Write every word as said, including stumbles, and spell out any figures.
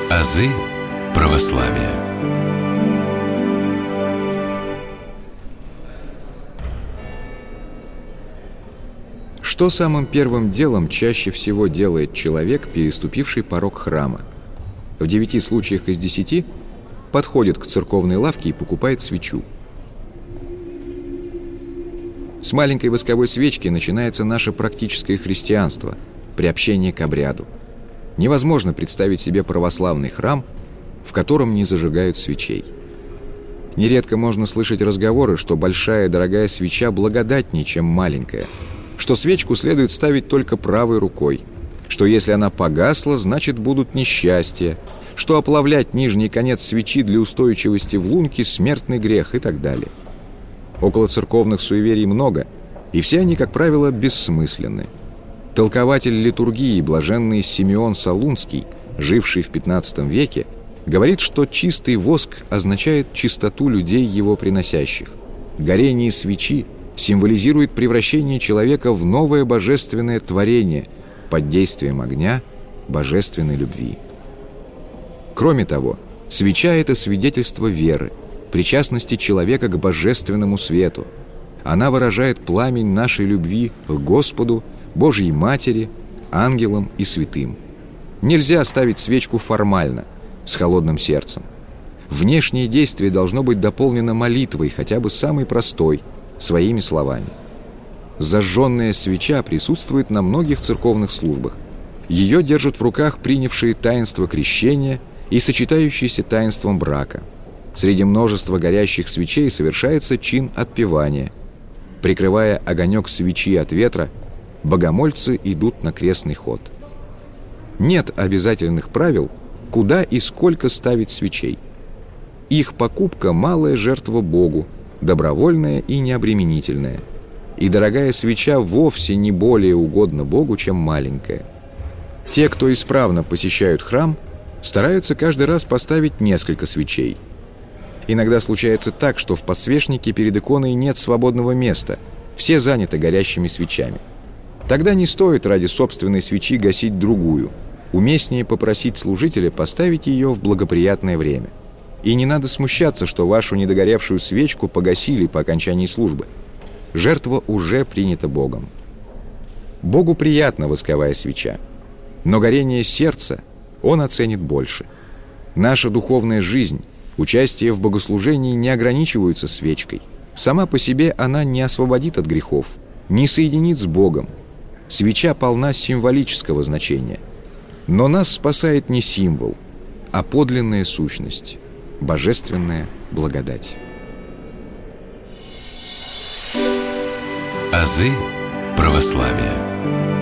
Азы православия. Что самым первым делом чаще всего делает человек, переступивший порог храма? В девяти случаях из десяти подходит к церковной лавке и покупает свечу. С маленькой восковой свечки начинается наше практическое христианство, приобщение к обряду. Невозможно представить себе православный храм, в котором не зажигают свечей. Нередко можно слышать разговоры, что большая дорогая свеча благодатнее, чем маленькая, что свечку следует ставить только правой рукой, что если она погасла, значит будут несчастья, что оплавлять нижний конец свечи для устойчивости в лунке – смертный грех и так далее. Около церковных суеверий много, и все они, как правило, бессмысленны. Толкователь литургии блаженный Симеон Солунский, живший в пятнадцатом веке, говорит, что чистый воск означает чистоту людей, его приносящих. Горение свечи символизирует превращение человека в новое божественное творение под действием огня божественной любви. Кроме того, свеча – это свидетельство веры, причастности человека к божественному свету. Она выражает пламень нашей любви к Господу, Божьей Матери, ангелам и святым. Нельзя ставить свечку формально, с холодным сердцем. Внешнее действие должно быть дополнено молитвой, хотя бы самой простой, своими словами. Зажженная свеча присутствует на многих церковных службах. Ее держат в руках принявшие таинство крещения и сочетающиеся таинством брака. Среди множества горящих свечей совершается чин отпевания. Прикрывая огонек свечи от ветра, богомольцы идут на крестный ход. Нет обязательных правил, куда и сколько ставить свечей. Их покупка – малая жертва Богу, добровольная и необременительная. И дорогая свеча вовсе не более угодна Богу, чем маленькая. Те, кто исправно посещают храм, стараются каждый раз поставить несколько свечей. Иногда случается так, что в подсвечнике перед иконой нет свободного места, все заняты горящими свечами. Тогда не стоит ради собственной свечи гасить другую. Уместнее попросить служителя поставить ее в благоприятное время. И не надо смущаться, что вашу недогоревшую свечку погасили по окончании службы. Жертва уже принята Богом. Богу приятна восковая свеча, но горение сердца Он оценит больше. Наша духовная жизнь, участие в богослужении не ограничиваются свечкой. Сама по себе она не освободит от грехов, не соединит с Богом. Свеча полна символического значения. Но нас спасает не символ, а подлинная сущность, божественная благодать. Азы православия.